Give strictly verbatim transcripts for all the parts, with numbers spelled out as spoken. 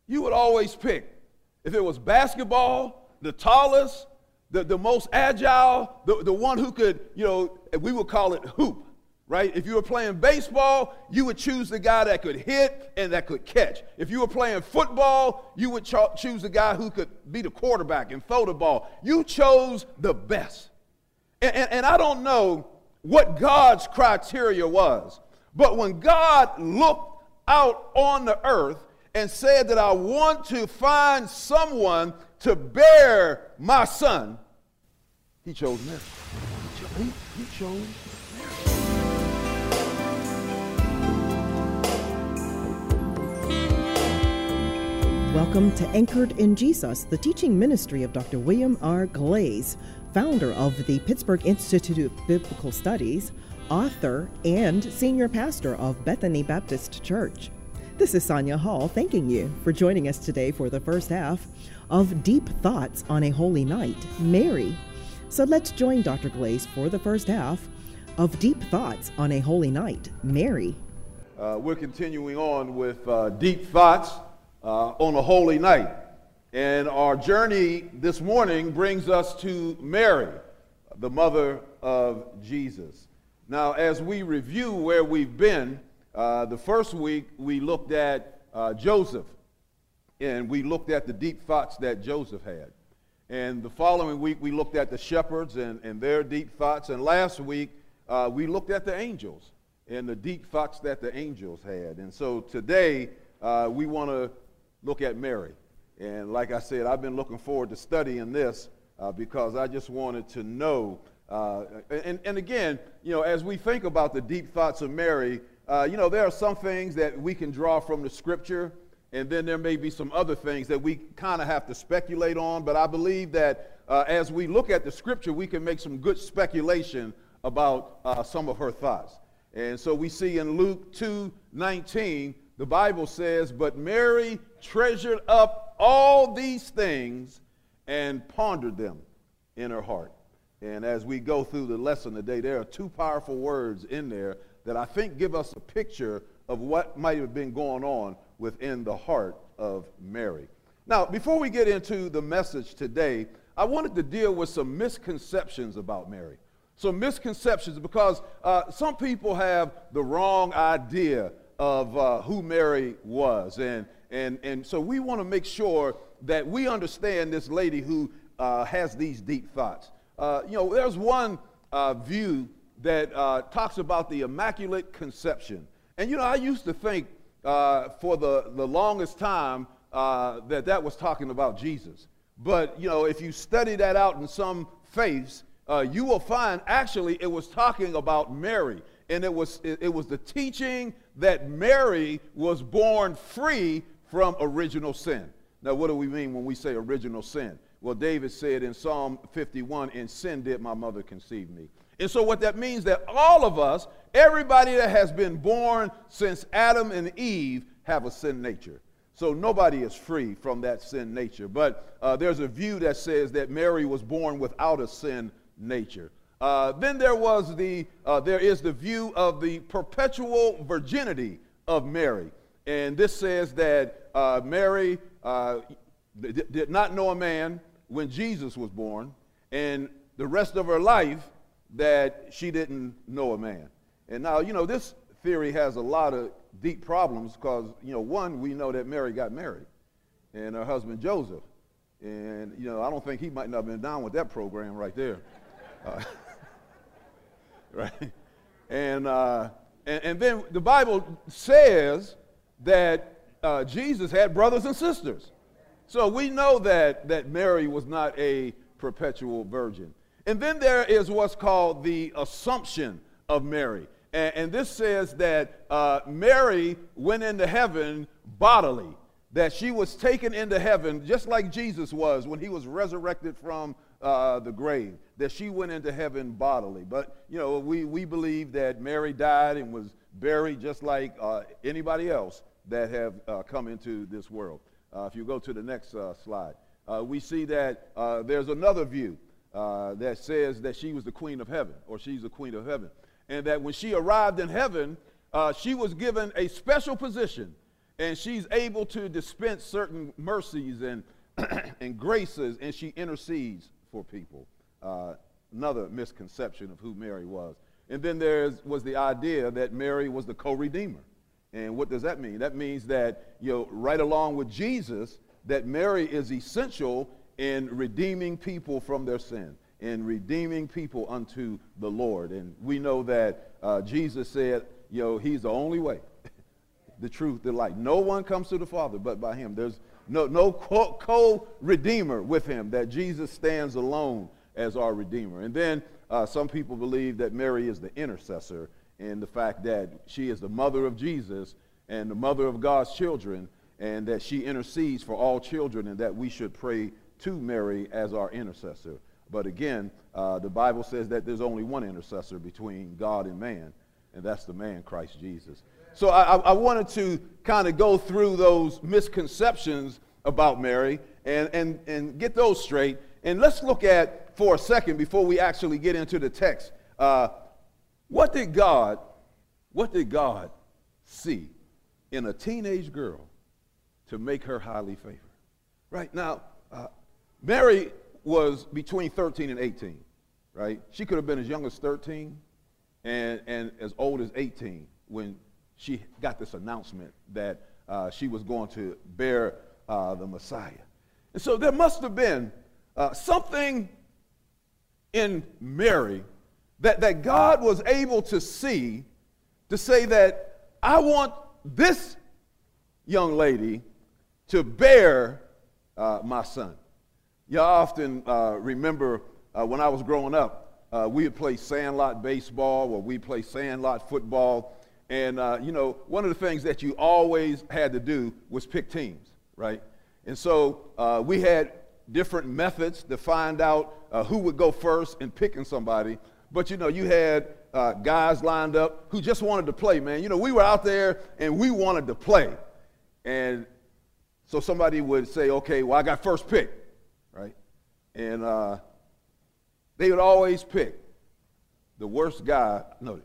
you would always pick, if it was basketball, the tallest, the, the most agile, the, the one who could, you know, we would call it hoop, right? If you were playing baseball, you would choose the guy that could hit and that could catch. If you were playing football, you would cho- choose the guy who could be the quarterback and throw the ball. You chose the best. And, and, and I don't know what God's criteria was, but when God looked out on the earth and said that I want to find someone to bear my son, he chose Mary. He, he chose Mary. Welcome to Anchored in Jesus, the teaching ministry of Doctor William R. Glaze, founder of the Pittsburgh Institute of Biblical Studies, author, and senior pastor of Bethany Baptist Church. This is Sonia Hall thanking you for joining us today for the first half of Deep Thoughts on a Holy Night, Mary. So let's join Doctor Glaze for the first half of Deep Thoughts on a Holy Night, Mary. Uh, we're continuing on with uh, Deep Thoughts uh, on a Holy Night. And our journey this morning brings us to Mary, the mother of Jesus. Now, as we review where we've been, uh, the first week we looked at uh, Joseph, and we looked at the deep thoughts that Joseph had. And the following week we looked at the shepherds and, and their deep thoughts. And last week uh, we looked at the angels and the deep thoughts that the angels had. And so today uh, we want to look at Mary. And like I said, I've been looking forward to studying this uh, because I just wanted to know. Uh, and, and again, you know, as we think about the deep thoughts of Mary, uh, you know, there are some things that we can draw from the scripture, and then there may be some other things that we kind of have to speculate on. But I believe that uh, as we look at the scripture, we can make some good speculation about uh, some of her thoughts. And so we see in Luke two nineteen, the Bible says, "But Mary treasured up all these things and pondered them in her heart." And as we go through the lesson today, there are two powerful words in there that I think give us a picture of what might have been going on within the heart of Mary. Now, before we get into the message today, I wanted to deal with some misconceptions about Mary. Some misconceptions because uh, some people have the wrong idea of uh, who Mary was. And, and, and so we want to make sure that we understand this lady who uh, has these deep thoughts. Uh, you know, there's one uh, view that uh, talks about the Immaculate Conception. And, you know, I used to think uh, for the, the longest time uh, that that was talking about Jesus. But, you know, if you study that out in some faiths, uh, you will find actually it was talking about Mary. And it was, it, it was the teaching that Mary was born free from original sin. Now, what do we mean when we say original sin? Well, David said in Psalm fifty-one, "In sin did my mother conceive me." And so what that means that all of us, everybody that has been born since Adam and Eve, have a sin nature. So nobody is free from that sin nature. But uh, there's a view that says that Mary was born without a sin nature. Uh, then there was the, uh, there is the view of the perpetual virginity of Mary. And this says that uh, Mary uh, d- did not know a man when Jesus was born, and the rest of her life that she didn't know a man. And now, you know, this theory has a lot of deep problems because, you know, one, we know that Mary got married and her husband Joseph. And, you know, I don't think he might not have been down with that program right there. Uh, right? And, uh, and, and then the Bible says that uh, Jesus had brothers and sisters. So we know that, that Mary was not a perpetual virgin. And then there is what's called the Assumption of Mary. And, and this says that uh, Mary went into heaven bodily, that she was taken into heaven just like Jesus was when he was resurrected from uh, the grave, that she went into heaven bodily. But, you know, we, we believe that Mary died and was buried just like uh, anybody else that have uh, come into this world. Uh, if you go to the next uh, slide, uh, we see that uh, there's another view Uh, that says that she was the queen of heaven, or she's the queen of heaven. And that when she arrived in heaven, uh, she was given a special position. And she's able to dispense certain mercies and, and graces, and she intercedes for people. Uh, another misconception of who Mary was. And then there was the idea that Mary was the co-redeemer. And what does that mean? That means that, you know, right along with Jesus, that Mary is essential in redeeming people from their sin, in redeeming people unto the Lord. And we know that uh, Jesus said, you know, he's the only way, the truth, the light. No one comes to the Father but by him. There's no, no co-redeemer with him, that Jesus stands alone as our redeemer. And then uh, some people believe that Mary is the intercessor, in the fact that she is the mother of Jesus and the mother of God's children, and that she intercedes for all children, and that we should pray to Mary as our intercessor. But again, uh, the Bible says that there's only one intercessor between God and man, and that's the man, Christ Jesus. So I, I wanted to kind of go through those misconceptions about Mary and, and, and get those straight. And let's look at, for a second, before we actually get into the text, uh, what did God, what did God see in a teenage girl to make her highly favored? Right now, uh, Mary was between thirteen and eighteen, right? She could have been as young as thirteen and, and as old as eighteen when she got this announcement that uh, she was going to bear uh, the Messiah. And so there must have been uh, something in Mary that, that God was able to see, to say that I want this young lady to bear uh, my son. Y'all often uh, remember uh, when I was growing up, uh, we would play sandlot baseball or we play sandlot football. And, uh, you know, one of the things that you always had to do was pick teams, right? And so uh, we had different methods to find out uh, who would go first in picking somebody. But, you know, you had uh, guys lined up who just wanted to play, man. You know, we were out there and we wanted to play. And so somebody would say, okay, well, I got first pick, right? And uh, they would always pick the worst guy. No,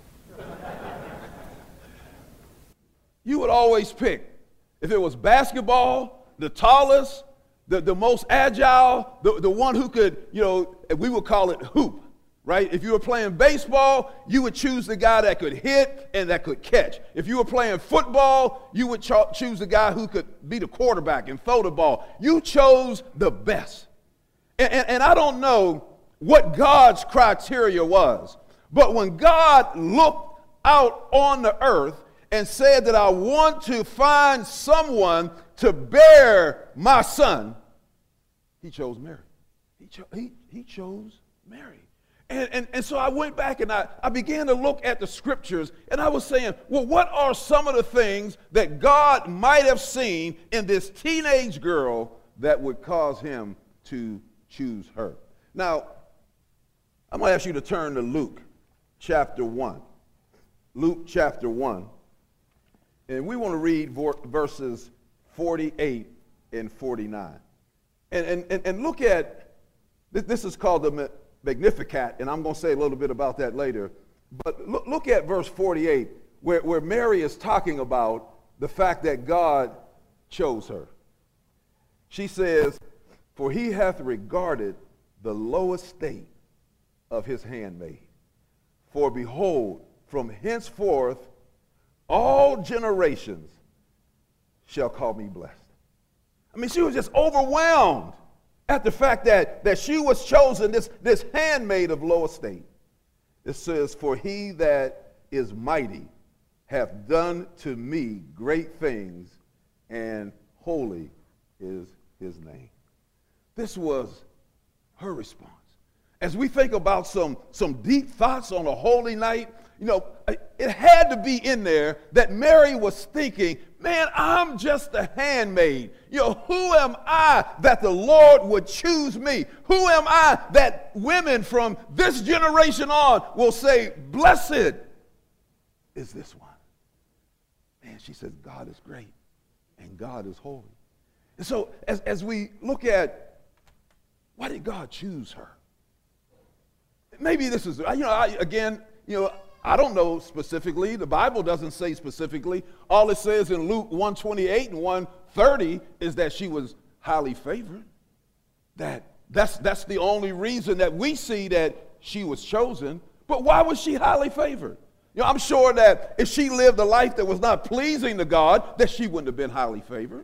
you would always pick, if it was basketball, the tallest, the, the most agile, the, the one who could, you know, we would call it hoop, right? If you were playing baseball, you would choose the guy that could hit and that could catch. If you were playing football, you would cho- choose the guy who could be the quarterback and throw the ball. You chose the best. And, and, and I don't know what God's criteria was, but when God looked out on the earth and said that I want to find someone to bear my son, he chose Mary. He, cho- he, he chose Mary. And, and, and so I went back and I, I began to look at the scriptures, and I was saying, well, what are some of the things that God might have seen in this teenage girl that would cause him to choose her? Now, I'm going to ask you to turn to Luke chapter one. Luke chapter one. And we want to read verses forty-eight and forty-nine. And, and, and look at, this is called the Magnificat, and I'm going to say a little bit about that later. But look, look at verse forty-eight, where, where Mary is talking about the fact that God chose her. She says, for he hath regarded the low estate of his handmaid. For behold, from henceforth all generations shall call me blessed. I mean, she was just overwhelmed at the fact that, that she was chosen, this, this handmaid of low estate. It says, for he that is mighty hath done to me great things, and holy is his name. This was her response. As we think about some, some deep thoughts on a holy night, you know, it had to be in there that Mary was thinking, man, I'm just a handmaid. You know, who am I that the Lord would choose me? Who am I that women from this generation on will say, blessed is this one? Man, she says, God is great and God is holy. And so as, as we look at, why did God choose her? Maybe this is, you know, I, again, you know, I don't know specifically. The Bible doesn't say specifically. All it says in Luke one twenty-eight and one thirty is that she was highly favored. That, that's, that's the only reason that we see that she was chosen. But why was she highly favored? You know, I'm sure that if she lived a life that was not pleasing to God, that she wouldn't have been highly favored.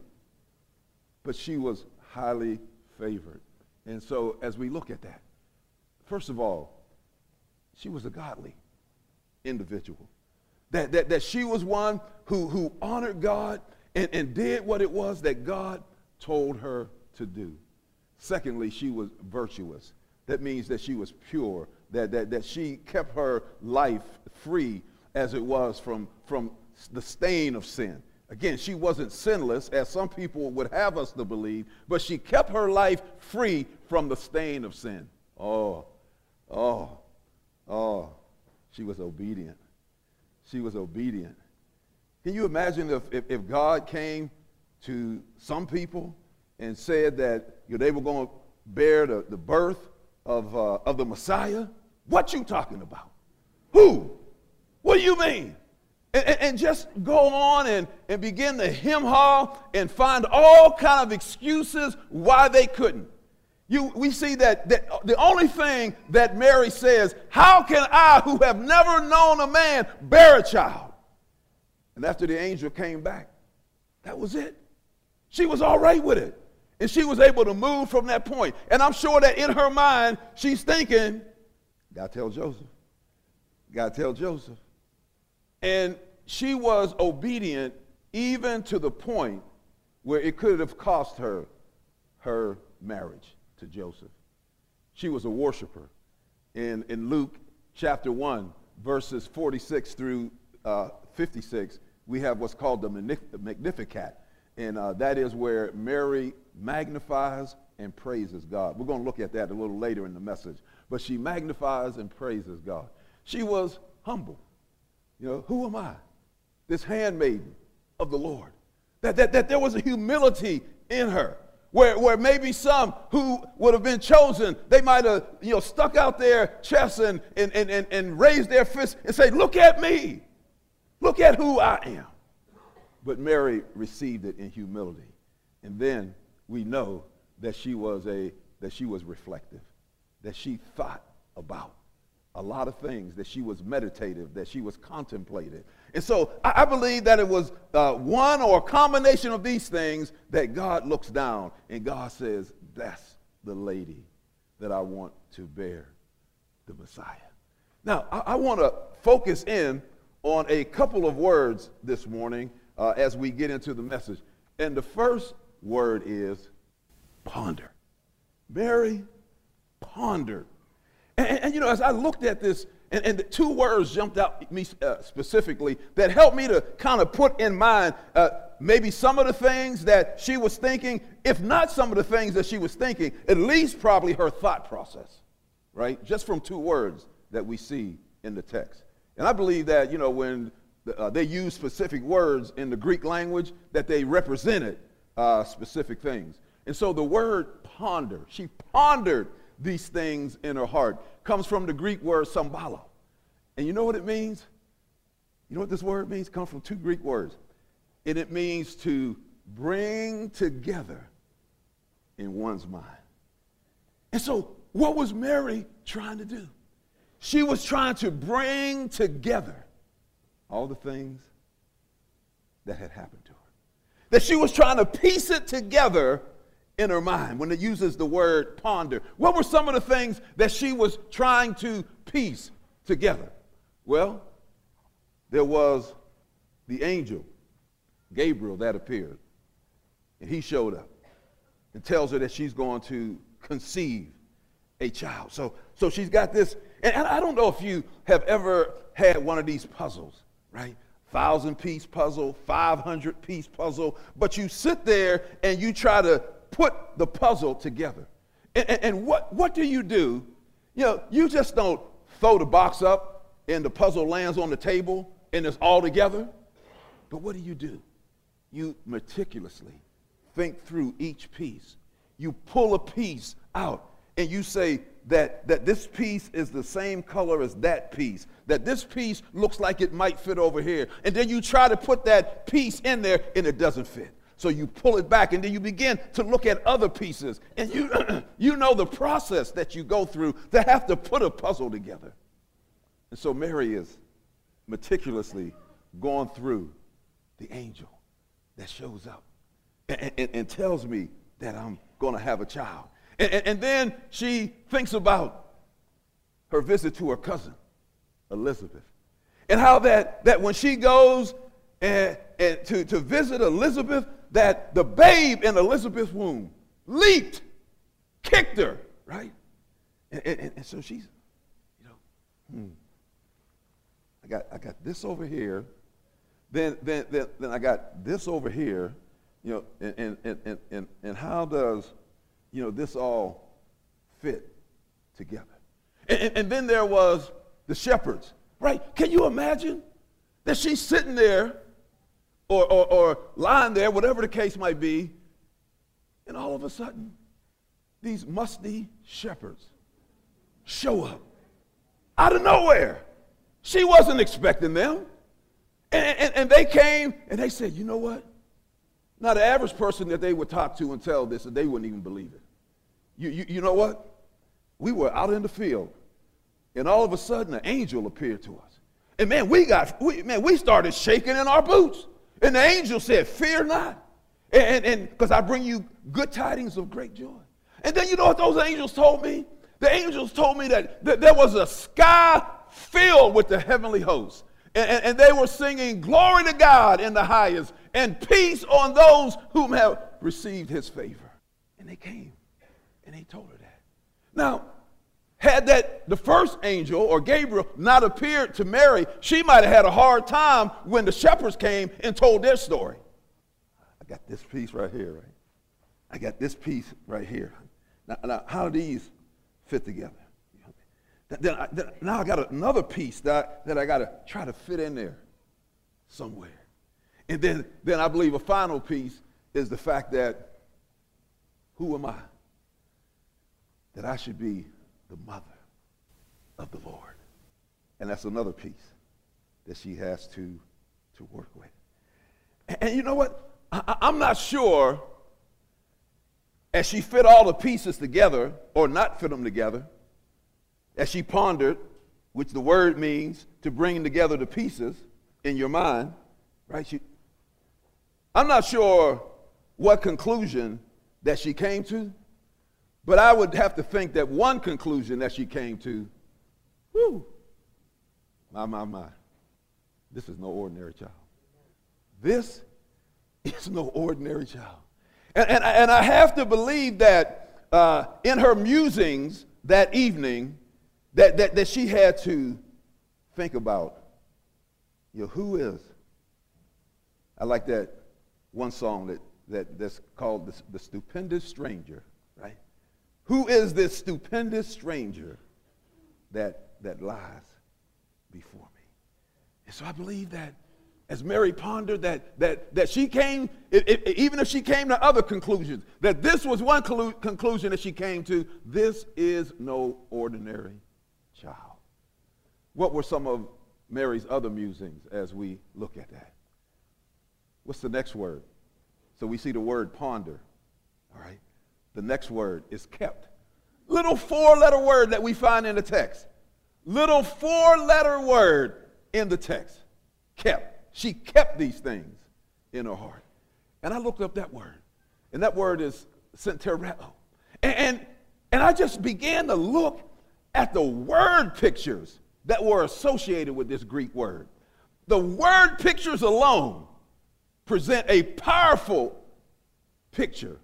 But she was highly favored. And so as we look at that, first of all, she was a godly individual. That, that, that she was one who, who honored God and, and did what it was that God told her to do. Secondly, she was virtuous. That means that she was pure, that, that, that she kept her life free as it was from, from the stain of sin. Again, she wasn't sinless, as some people would have us to believe, but she kept her life free from the stain of sin. Oh, oh, oh, she was obedient. She was obedient. Can you imagine if, if, if God came to some people and said that you know, they were going to bear the, the birth of, uh, of the Messiah? What you talking about? Who? What do you mean? And, and, and just go on and, and begin to hem-haw and find all kind of excuses why they couldn't. You, we see that, that the only thing that Mary says, how can I, who have never known a man, bear a child? And after the angel came back, that was it. She was all right with it. And she was able to move from that point. And I'm sure that in her mind, she's thinking, gotta tell Joseph. Gotta tell Joseph. And she was obedient even to the point where it could have cost her her marriage to Joseph. She was a worshiper. In, in Luke chapter one, verses forty-six through uh, fifty-six, we have what's called the Magnificat. And uh, that is where Mary magnifies and praises God. We're going to look at that a little later in the message. But she magnifies and praises God. She was humble. You know, who am I? This handmaiden of the Lord. That, that, that there was a humility in her. Where, where maybe some who would have been chosen, they might have, you know, stuck out their chests and, and, and, and, and raised their fists and say, look at me. Look at who I am. But Mary received it in humility. And then we know that she was a that she was reflective, that she thought about a lot of things, that she was meditative, that she was contemplative. And so I, I believe that it was uh, one or a combination of these things that God looks down and God says, that's the lady that I want to bear the Messiah. Now, I, I want to focus in on a couple of words this morning uh, as we get into the message. And the first word is ponder. Mary pondered. And, and, and you know, as I looked at this, and, and the two words jumped out at me uh, specifically that helped me to kind of put in mind uh, maybe some of the things that she was thinking, if not some of the things that she was thinking, at least probably her thought process, right? Just from two words that we see in the text. And I believe that, you know, when uh, they use specific words in the Greek language, that they represented uh, specific things. And so the word ponder, she pondered these things in her heart, comes from the Greek word symbolo. And you know what it means? You know what this word means? It comes from two Greek words. And it means to bring together in one's mind. And so what was Mary trying to do? She was trying to bring together all the things that had happened to her. That she was trying to piece it together in her mind when it uses the word ponder. What were some of the things that she was trying to piece together? Well, there was the angel, Gabriel, that appeared. And he showed up and tells her that she's going to conceive a child. So, so she's got this, and I don't know if you have ever had one of these puzzles, right? Thousand piece puzzle, five hundred piece puzzle, but you sit there and you try to put the puzzle together. And, and, and what, what do you do? You know, you just don't throw the box up and the puzzle lands on the table and it's all together. But what do you do? You meticulously think through each piece. You pull a piece out and you say, that, that this piece is the same color as that piece, that this piece looks like it might fit over here. And then you try to put that piece in there and it doesn't fit. So you pull it back and then you begin to look at other pieces. And you, you know the process that you go through to have to put a puzzle together. And so Mary is meticulously going through the angel that shows up and, and, and tells me that I'm going to have a child. And, and, and then she thinks about her visit to her cousin, Elizabeth, and how that, that when she goes and, and to, to visit Elizabeth, that the babe in Elizabeth's womb leaped, kicked her, right? And, and, and so she's, you know, hmm, I got, I got this over here, then, then, then, then I got this over here, you know, and, and, and, and, and how does, you know, this all fit together? And, and, and then there was the shepherds, right? Can you imagine that she's sitting there or, or, or lying there, whatever the case might be, and all of a sudden, these musty shepherds show up out of nowhere. She wasn't expecting them. And, and, and they came and they said, you know what? Now, the average person that they would talk to and tell this, they wouldn't even believe it. You, you, you know what? We were out in the field, and all of a sudden, an angel appeared to us. And man, we got, we, man, we started shaking in our boots. And the angel said, fear not. And and because I bring you good tidings of great joy. And then you know what those angels told me? The angels told me that, that there was a sky filled with the heavenly hosts. And, and, and they were singing, glory to God in the highest, and peace on those whom have received his favor. And they came, and they told her that. Now, had that the first angel, or Gabriel, not appeared to Mary, she might have had a hard time when the shepherds came and told their story. I got this piece right here, right? I got this piece right here. Now, now how do these fit together? Then I, then, now I got another piece that, that I got to try to fit in there somewhere. And then, then I believe a final piece is the fact that who am I? That I should be the mother of the Lord. And that's another piece that she has to, to work with. And, and you know what? I, I'm not sure as she fit all the pieces together or not fit them together, as she pondered, which the word means to bring together the pieces in your mind, right? She, I'm not sure what conclusion that she came to, but I would have to think that one conclusion that she came to, whoo, my, my, my, this is no ordinary child. This is no ordinary child. And, and, and I have to believe that uh, in her musings that evening, That, that, that she had to think about, you know, who is? I like that one song that, that, that's called the, the Stupendous Stranger, right? Who is this stupendous stranger that, that lies before me? And so I believe that as Mary pondered that, that, that she came, it, it, even if she came to other conclusions, that this was one conclu- conclusion that she came to, this is no ordinary child. What were some of Mary's other musings as we look at that? What's the next word? So we see the word ponder, all right? The next word is kept. Little four-letter word that we find in the text. Little four-letter word in the text. Kept. She kept these things in her heart. And I looked up that word, and that word is centereo. And, and, and I just began to look at the word pictures that were associated with this Greek word. The word pictures alone present a powerful picture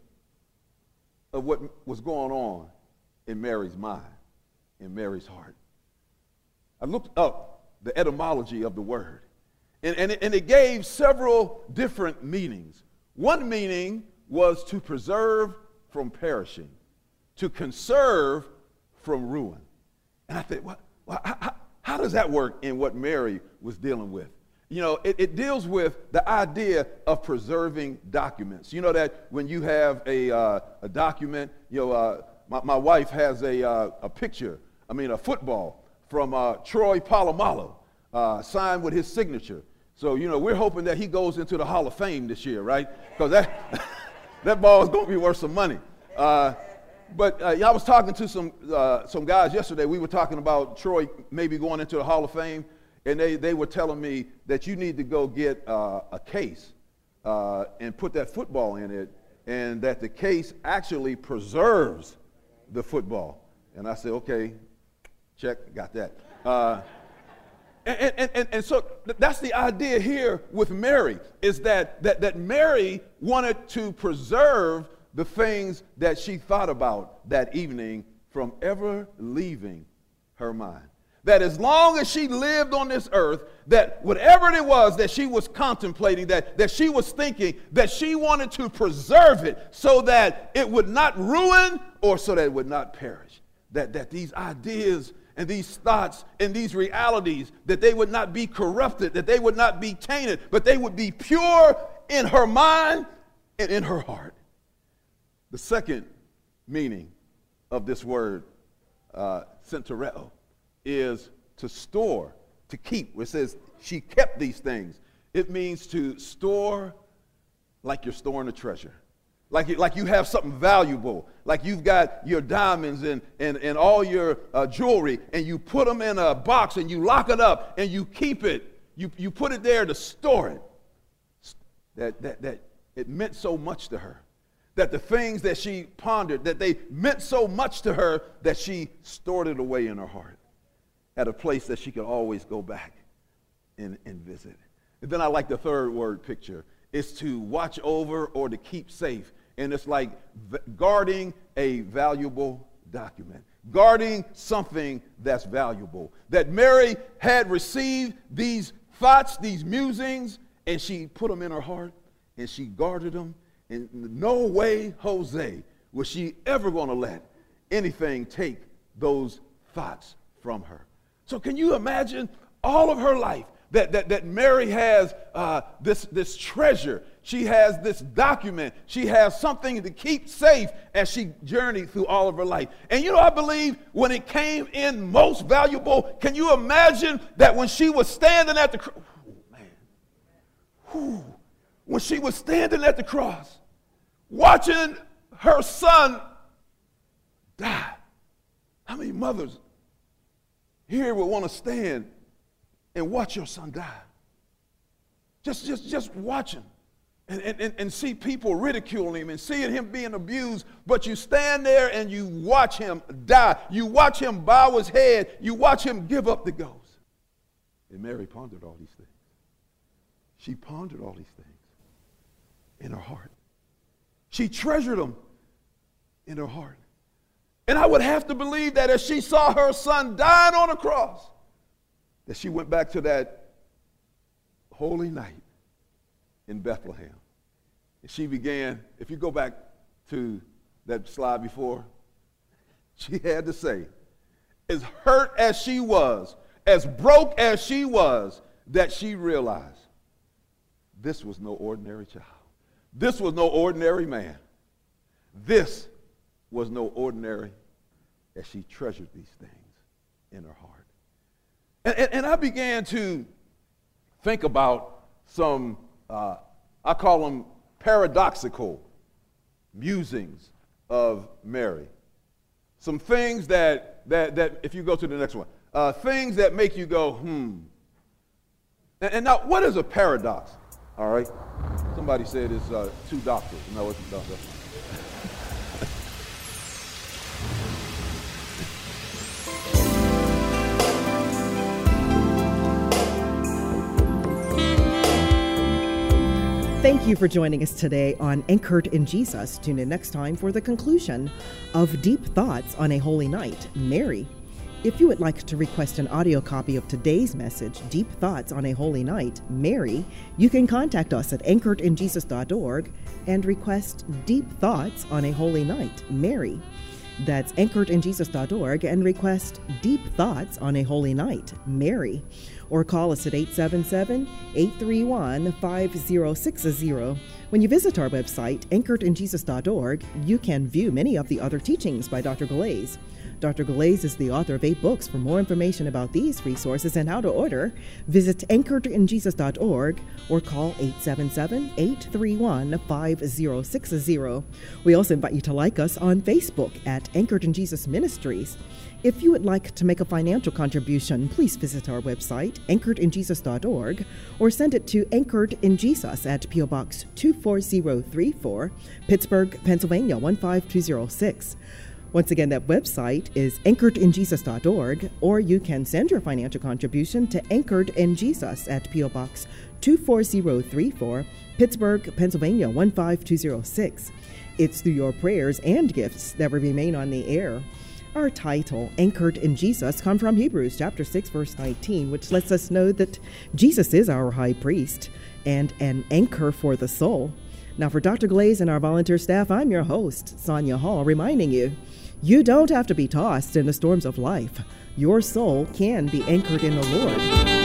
of what was going on in Mary's mind, in Mary's heart. I looked up the etymology of the word, and, and, it, and it gave several different meanings. One meaning was to preserve from perishing, to conserve from ruin. And I thought, what, well, how, how does that work in what Mary was dealing with? You know, it, it deals with the idea of preserving documents. You know that when you have a, uh, a document, you know, uh, my, my wife has a, uh, a picture, I mean a football from uh, Troy Polamalu, uh, signed with his signature. So, you know, we're hoping that he goes into the Hall of Fame this year, right? Because that, that ball is going to be worth some money. Uh, but uh, I was talking to some uh, some guys yesterday. We were talking about Troy maybe going into the Hall of Fame, and they, they were telling me that you need to go get uh, a case uh, and put that football in it, and that the case actually preserves the football. And I said, okay, check, got that. Uh, and, and, and, and so that's the idea here with Mary, is that, that, that Mary wanted to preserve the things that she thought about that evening from ever leaving her mind. That as long as she lived on this earth, that whatever it was that she was contemplating, that, that she was thinking, that she wanted to preserve it so that it would not ruin or so that it would not perish. That, that these ideas and these thoughts and these realities, that they would not be corrupted, that they would not be tainted, but they would be pure in her mind and in her heart. The second meaning of this word, uh, centereo, is to store, to keep. It says she kept these things. It means to store like you're storing a treasure. Like you, like you have something valuable. Like you've got your diamonds and, and, and all your uh, jewelry, and you put them in a box and you lock it up and you keep it. You, you put it there to store it. That, that, that it meant so much to her. That the things that she pondered, that they meant so much to her that she stored it away in her heart at a place that she could always go back and, and visit. And then I like the third word picture. It's to watch over or to keep safe. And it's like v- guarding a valuable document, guarding something that's valuable. That Mary had received these thoughts, these musings, and she put them in her heart and she guarded them. In no way, Jose, was she ever going to let anything take those thoughts from her. So can you imagine all of her life that, that, that Mary has uh, this, this treasure. She has this document. She has something to keep safe as she journeyed through all of her life. And you know, I believe when it came in most valuable, can you imagine that when she was standing at the cross, oh, man, whew, when she was standing at the cross, watching her son die. How many mothers here would want to stand and watch your son die? Just, just, just watch him and, and, and see people ridiculing him and seeing him being abused, but you stand there and you watch him die. You watch him bow his head. You watch him give up the ghost. And Mary pondered all these things. She pondered all these things in her heart. She treasured them in her heart. And I would have to believe that as she saw her son dying on a cross, that she went back to that holy night in Bethlehem. And she began, if you go back to that slide before, she had to say, as hurt as she was, as broke as she was, that she realized this was no ordinary child. This was no ordinary man. This was no ordinary, as she treasured these things in her heart. And, and, and I began to think about some, uh, I call them paradoxical musings of Mary. Some things that, that, that if you go to the next one, uh, things that make you go, hmm. And, and now, what is a paradox? All right? Somebody said it's uh, two doctors. No, it's a doctor. Thank you for joining us today on Anchored in Jesus. Tune in next time for the conclusion of Deep Thoughts on a Holy Night, Mary. If you would like to request an audio copy of today's message, Deep Thoughts on a Holy Night, Mary, you can contact us at anchored in jesus dot org and request Deep Thoughts on a Holy Night, Mary. That's anchored in jesus dot org, and request Deep Thoughts on a Holy Night, Mary. Or call us at eight seven seven, eight three one, five zero six zero. When you visit our website, anchored in jesus dot org, you can view many of the other teachings by Doctor Galais. Doctor Galais is the author of eight books. For more information about these resources and how to order, visit anchored in jesus dot org or call eight seven seven, eight three one, five zero six zero. We also invite you to like us on Facebook at Anchored in Jesus Ministries. If you would like to make a financial contribution, please visit our website, anchored in jesus dot org, or send it to Anchored in Jesus at P O Box two four zero three four, Pittsburgh, Pennsylvania one five two zero six. Once again, that website is anchored in jesus dot org, or you can send your financial contribution to Anchored in Jesus at P O Box two four zero three four, Pittsburgh, Pennsylvania one five two zero six. It's through your prayers and gifts that we remain on the air. Our title, Anchored in Jesus, comes from Hebrews chapter six, verse nineteen, which lets us know that Jesus is our high priest and an anchor for the soul. Now, for Doctor Galais and our volunteer staff, I'm your host, Sonia Hall, reminding you, you don't have to be tossed in the storms of life. Your soul can be anchored in the Lord.